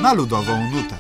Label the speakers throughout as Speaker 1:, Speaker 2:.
Speaker 1: na ludową nutę.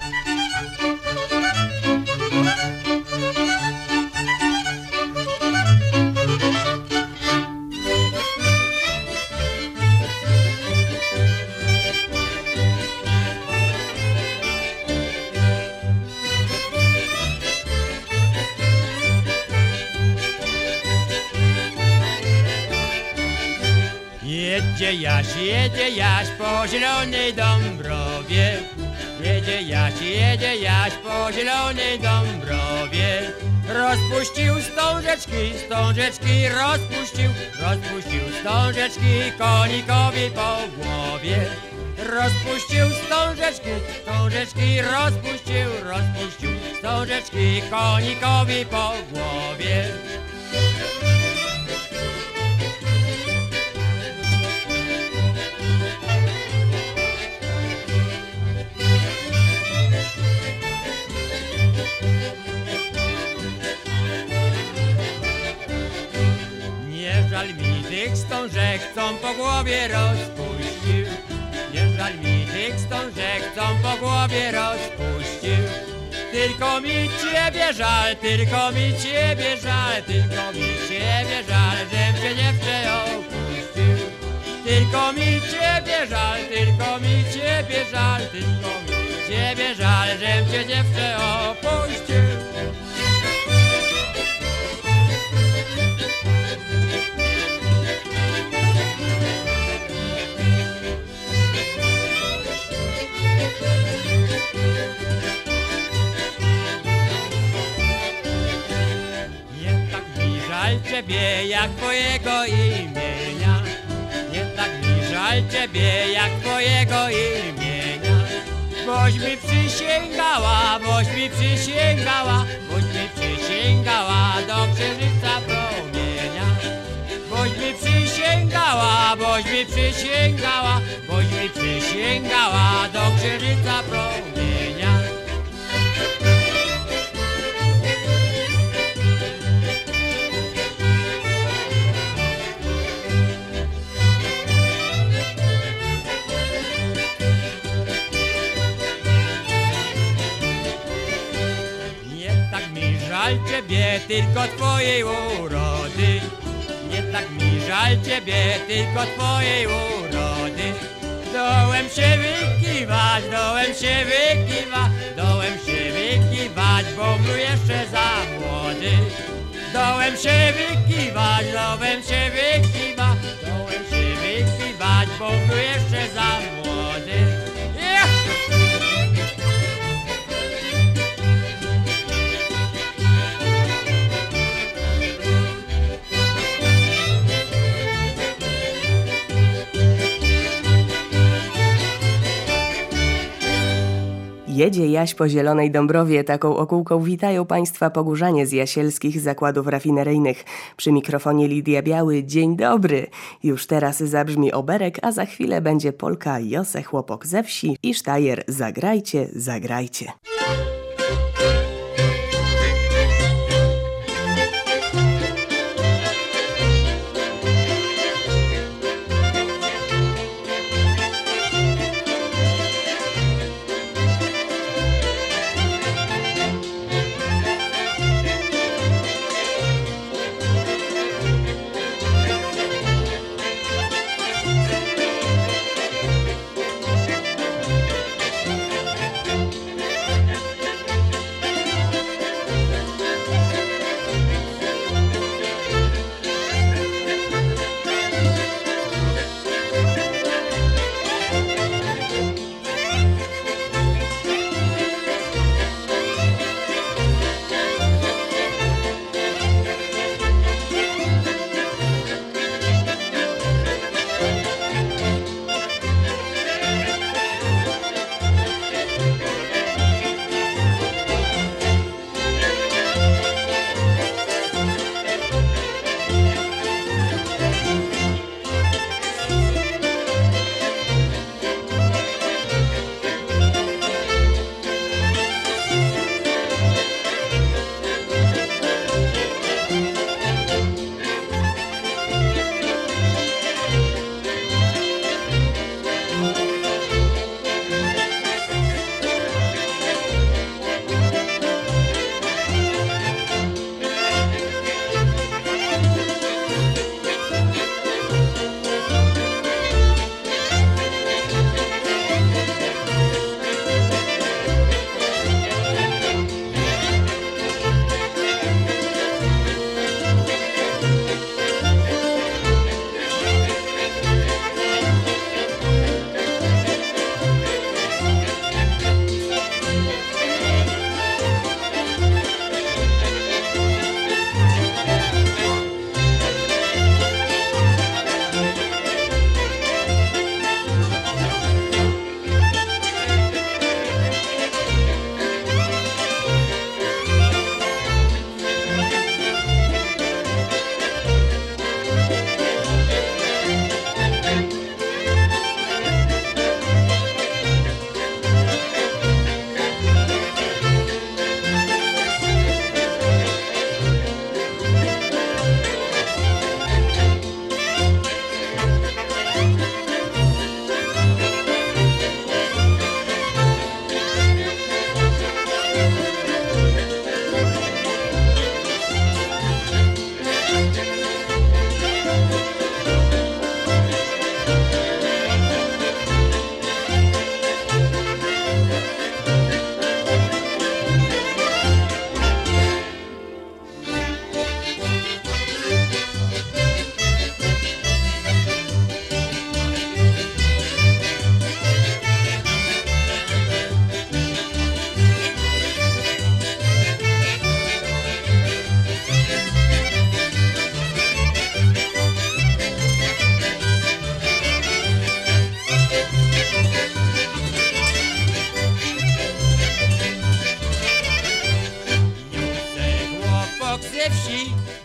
Speaker 2: Jedzie Jaś po zielonej Dąbrowie. Jedzie Jaś po zielonej Dąbrowie. Rozpuścił wstążeczki, rozpuścił wstążeczki konikowi po głowie. Rozpuścił wstążeczki, rozpuścił wstążeczki konikowi po głowie. Żal mi tych wstążek, chcą po głowie rozpuścił. Nie żal mi tych wstążek, chcą po głowie rozpuścił. Tylko mi ciebie żal, tylko mi ciebie żal, tylko mi ciebie żal, żem cię dziewczę opuścił. Tylko mi ciebie żal, tylko mi ciebie żal, tylko mi ciebie żal, żem cię dziewczę opuścił. Ciebie jak twojego imienia. Nie tak mi żal ciebie jak twojego imienia. Boś mi przysięgała, do księżyca promienia. Boś mi przysięgała, do księżyca promienia. Żal ciebie, tylko twojej urody. Nie tak mi żal ciebie, tylko twojej urody. Dołem się wykiwać, bo był jeszcze za młody. Dołem się wykiwać, bo był jeszcze za młody.
Speaker 3: Jedzie Jaś po zielonej Dąbrowie. Taką okułką witają Państwa pogórzanie z jasielskich zakładów rafineryjnych. Przy mikrofonie Lidia Biały. Dzień dobry. Już teraz zabrzmi oberek, a za chwilę będzie polka Jose Chłopok ze wsi i sztajer Zagrajcie, zagrajcie.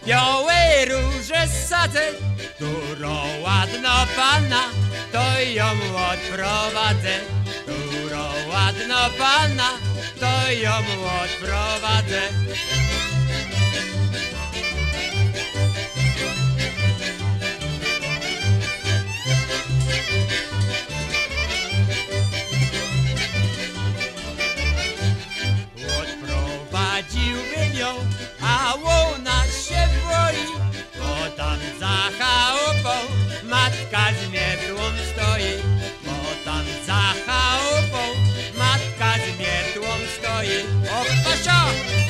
Speaker 2: białe róże sadzę, którą ładno pana, to ją odprowadzę. Którą ładno pana, to ją odprowadzę. Odprowadziłbym ją, a ona się boi, bo tam za chałupą matka z mietłą stoi. Bo tam za chałupą matka z mietłą stoi. O, Kasia!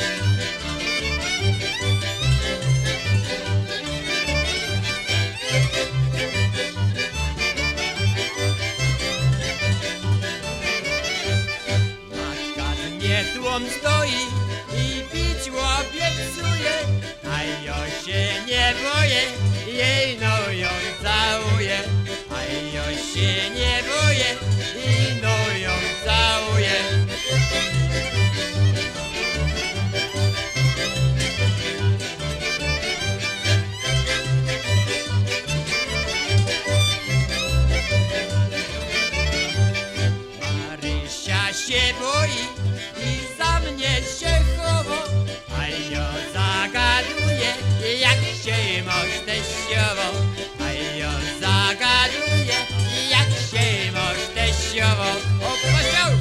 Speaker 2: Matka z mietłą stoi i pić obiecuje, a ja się nie boję, jej no ją całuję. A ja się nie boję i no ją całuję. Marysia się boi i za mnie się chowa, a ja zagaduję, jak się masz teściowo. A ja zagaduję, jak się masz teściowo. O, Kościoł!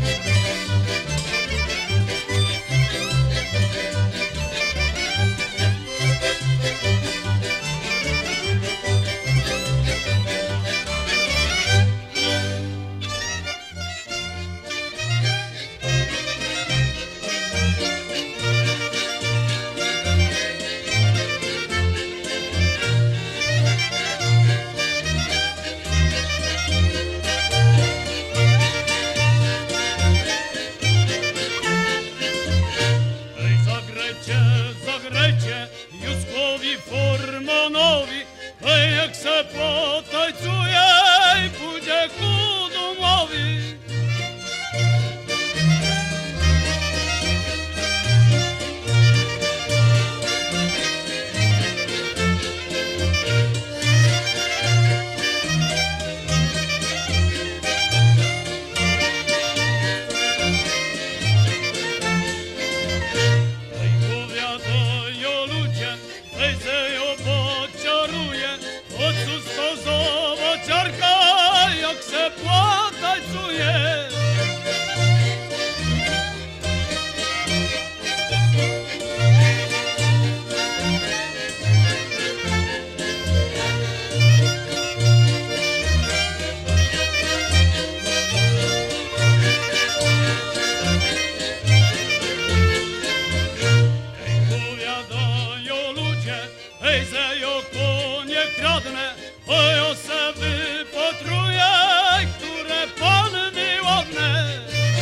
Speaker 1: Zagrajcie Józkowi Furmanowi, jak se potańcuje i pójdzie ku domowi. Jak se potańcuje. Powiadają ludzie, hej, że ja konie kradnę, a ja se wypatruję, które panny ładne.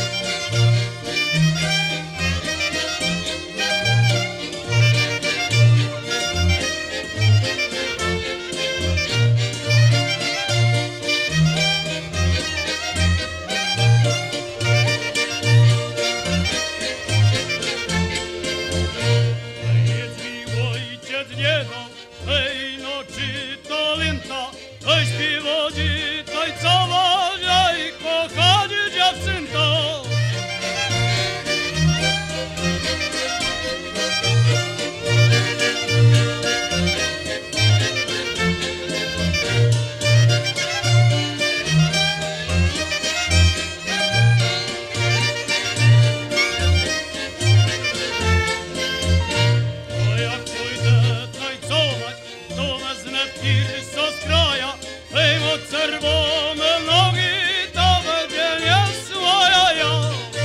Speaker 1: Powiedz mi, ojciec niebo, hej, no czy to lenta, hej, śpiewać i tańcować, i kochać dziewczynka. A jak pójdę tańcować, to wezmę pirsa z kraja, hej, mo czerwone nogi, to będzie niesła jaja.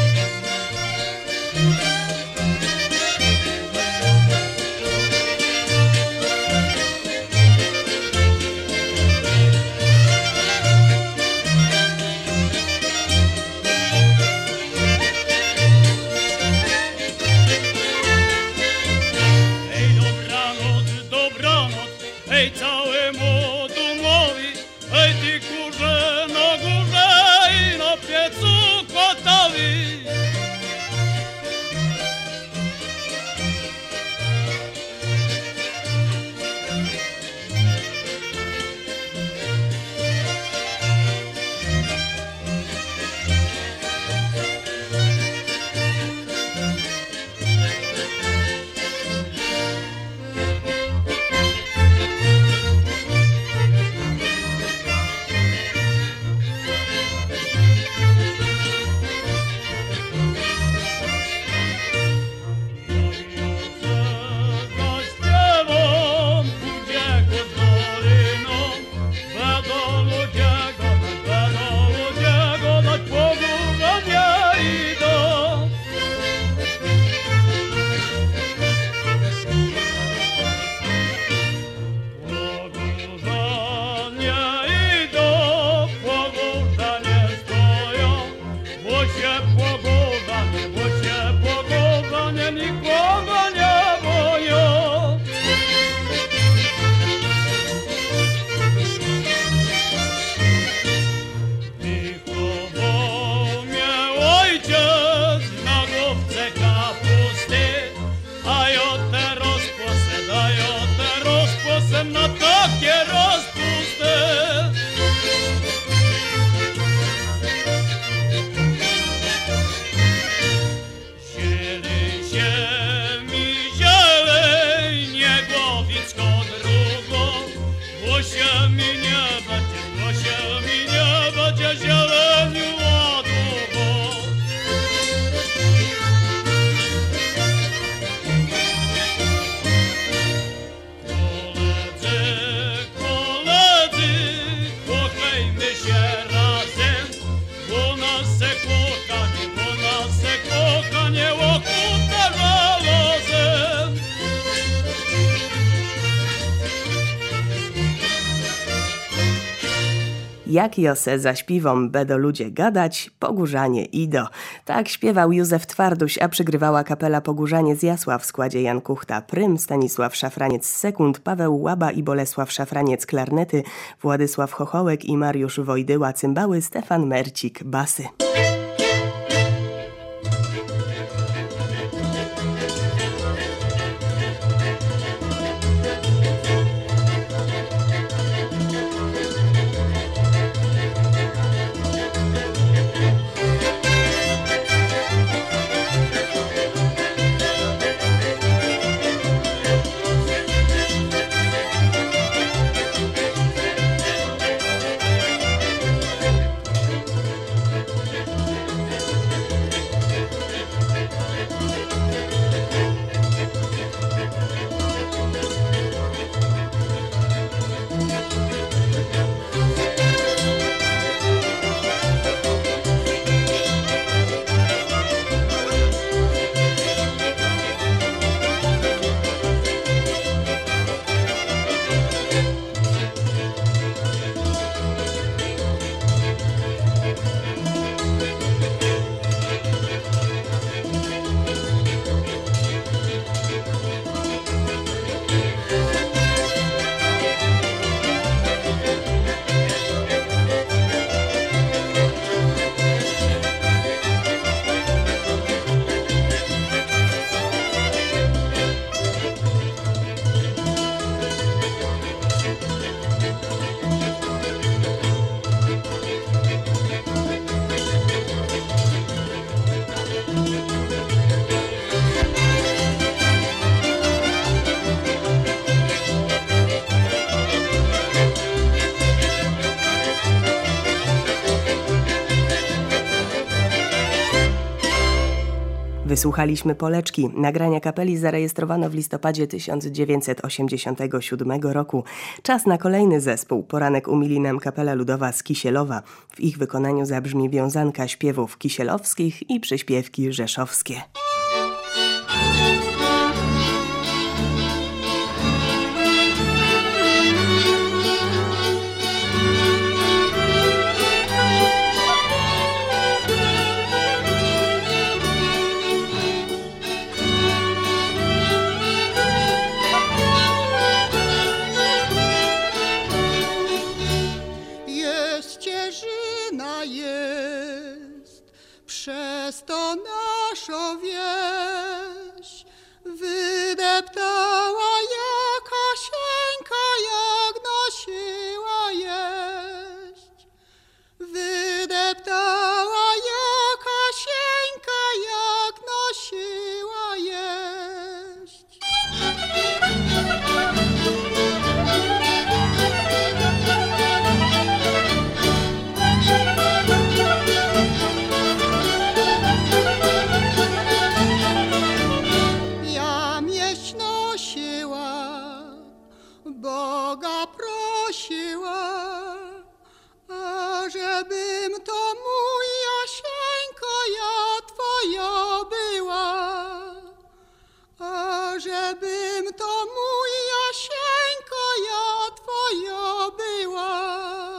Speaker 1: Hej, dobranoc, hej, całemu domowi, hej, ty kurze na górze i na piecu gotowi.
Speaker 3: Jak jo se zaśpiwom bedo ludzie gadać, Pogórzanie ido. Tak śpiewał Józef Twarduś, a przygrywała kapela Pogórzanie z Jasła w składzie Jan Kuchta prym, Stanisław Szafraniec sekund, Paweł Łaba i Bolesław Szafraniec klarnety, Władysław Chochołek i Mariusz Wojdyła cymbały, Stefan Mercik basy. Wysłuchaliśmy Poleczki. Nagrania kapeli zarejestrowano w listopadzie 1987 roku. Czas na kolejny zespół. Poranek umili nam kapela ludowa z Kisielowa. W ich wykonaniu zabrzmi wiązanka śpiewów kisielowskich i przyśpiewki rzeszowskie.
Speaker 4: Przez to naszą wieś wydeptała Jakasieńka, jak nosiła jeść. Wydeptała Jakasieńka, jak nosiła jeść. Boga prosiła, ażebym to mój Jasieńko, ja twoja była, ażebym to mój Jasieńko, ja twoja była.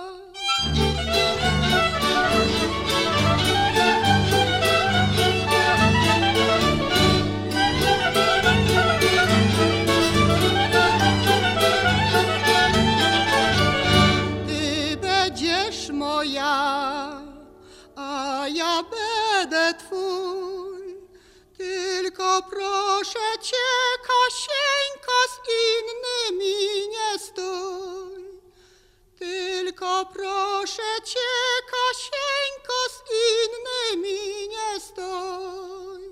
Speaker 4: A ja będę twój, tylko proszę cię, Kasieńko, z innymi nie stój. Tylko proszę cię, Kasieńko, z innymi nie stój.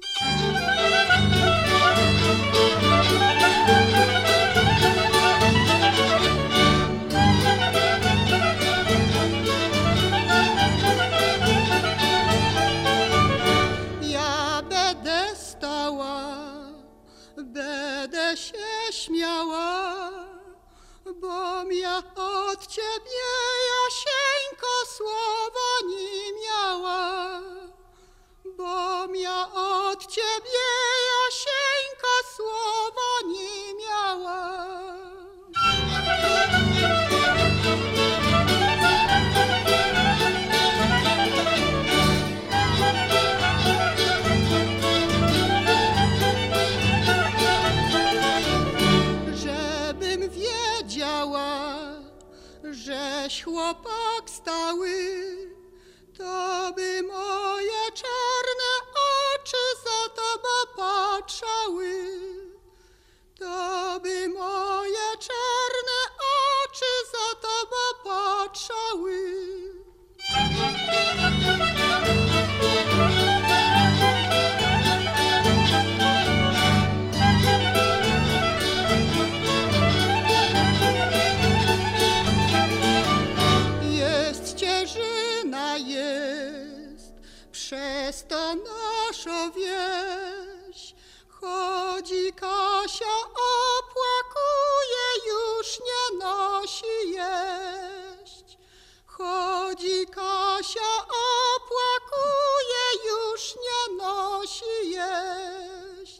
Speaker 4: Będę się śmiała, bom ja od ciebie, Jasieńko, słowa nie miała. Bom ja od ciebie, Jasieńko, słowa nie miała. żeś chłopak stały, to by moje czarne oczy za tobą patrzały. To by moje czarne oczy za tobą patrzały. Jest ścieżyna, jest przez to naszą wieś. Chodzi Kasia, opłakuje, już nie nosi jeść. Chodzi Kasia, opłakuje, już nie nosi jeść.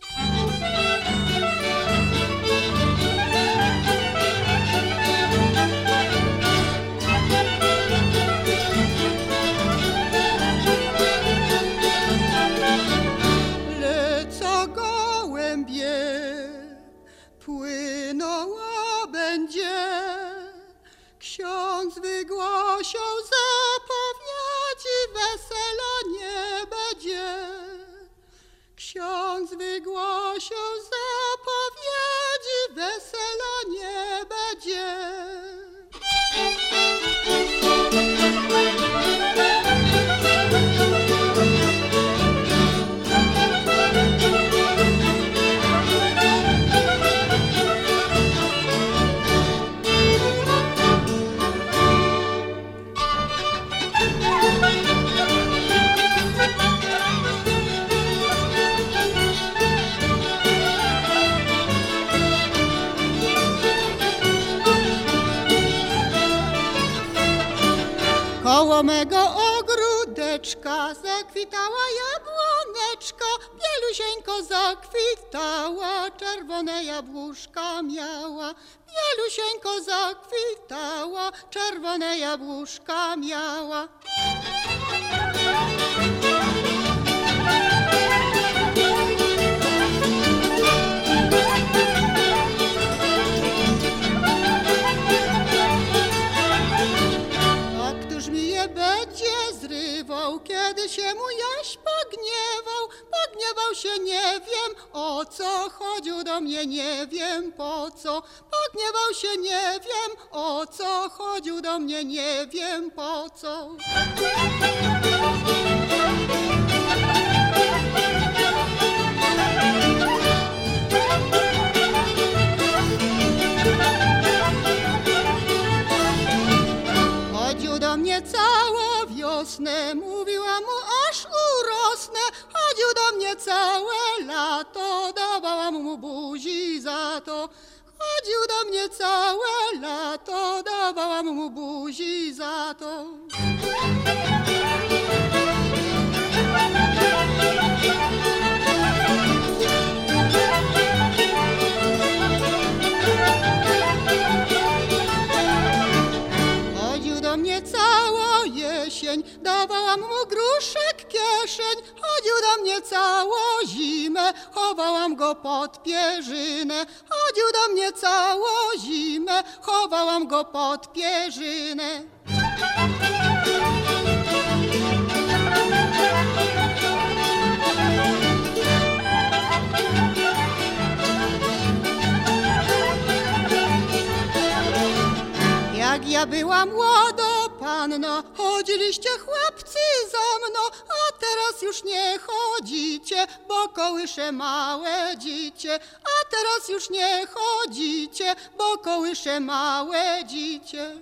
Speaker 4: Lecą gołębie, płynęła będzie. Ksiądz wygłosił zapowiedzi, wesela nie będzie. Ksiądz wygłosił zapowiedzi, wesela nie będzie. Koło mego ogródeczka zakwitała jabłoneczka, bielusieńko zakwitała, czerwone jabłuszka miała. Bielusieńko zakwitała, czerwone jabłuszka miała. Będzie zrywał, kiedy się mu Jaś pogniewał. Pogniewał się, nie wiem o co, chodził do mnie, nie wiem po co. Pogniewał się, nie wiem o co, chodził do mnie, nie wiem po co. Chodził do mnie całą wiosnę, mówiła mu aż urosnę. Chodził do mnie całe lato, dawałam mu buzi za to. Chodził do mnie całe lato, dawałam mu buzi za to. Chodził do mnie całą jesień, dawałam mu gruszek kieszeń. Chodził do mnie całą zimę, chowałam go pod pierzynę. Chodził do mnie całą zimę, chowałam go pod pierzynę. Jak ja była młoda panno, chodziliście chłopcy za mną, a teraz już nie chodzicie, bo kołysze małe dzicie. A teraz już nie chodzicie, bo kołysze małe dzicie.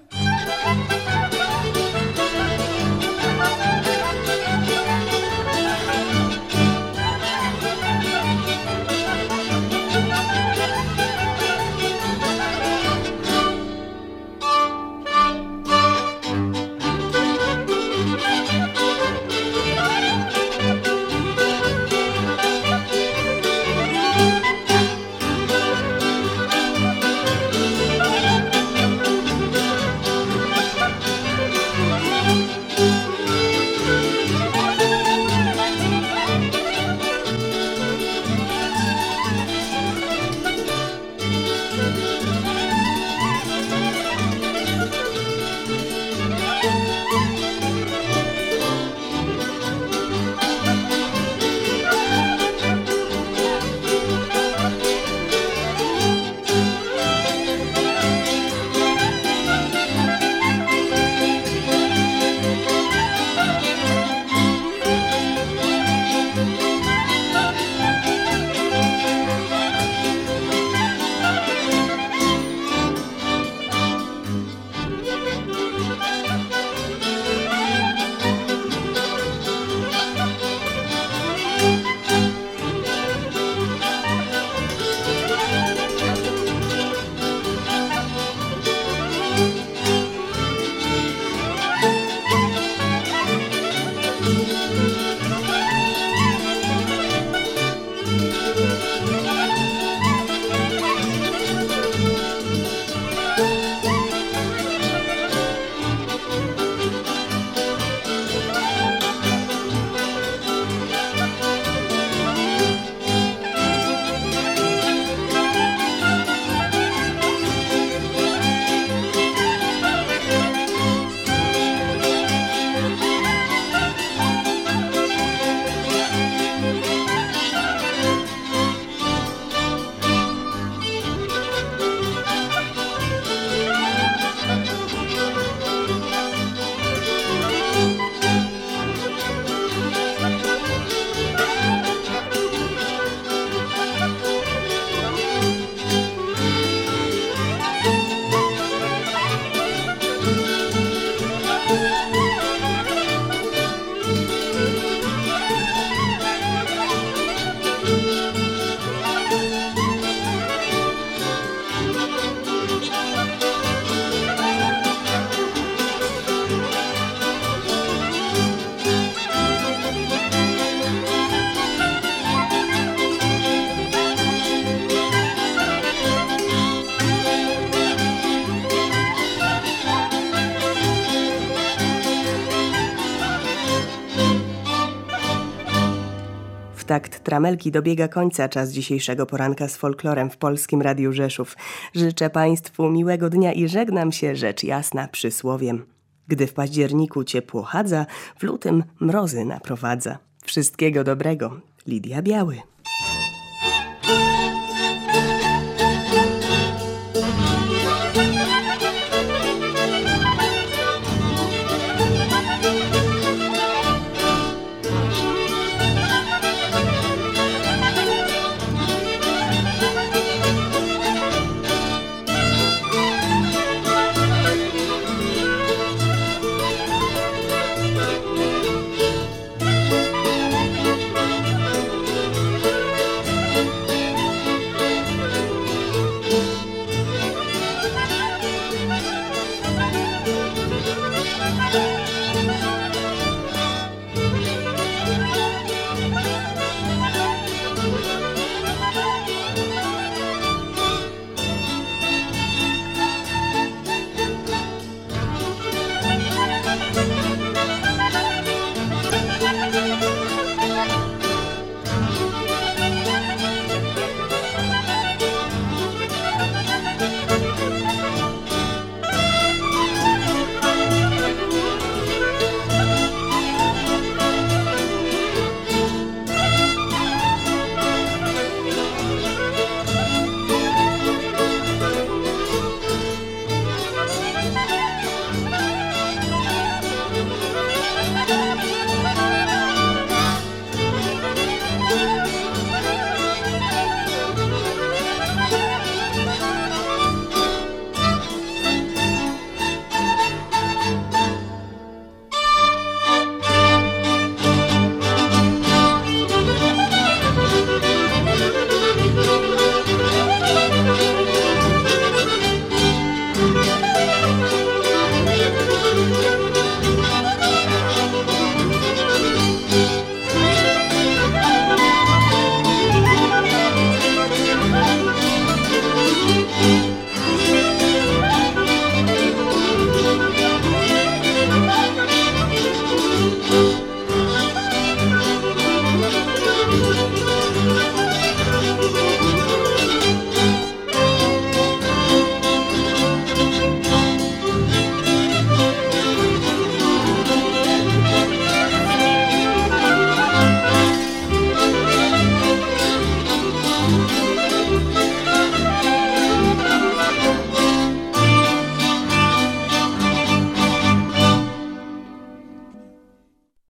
Speaker 3: takt tramelki dobiega końca czas dzisiejszego poranka z folklorem w Polskim Radiu Rzeszów. Życzę Państwu miłego dnia i żegnam się rzecz jasna przysłowiem. Gdy w październiku ciepło chadza, w lutym mrozy naprowadza. Wszystkiego dobrego. Lidia Biały.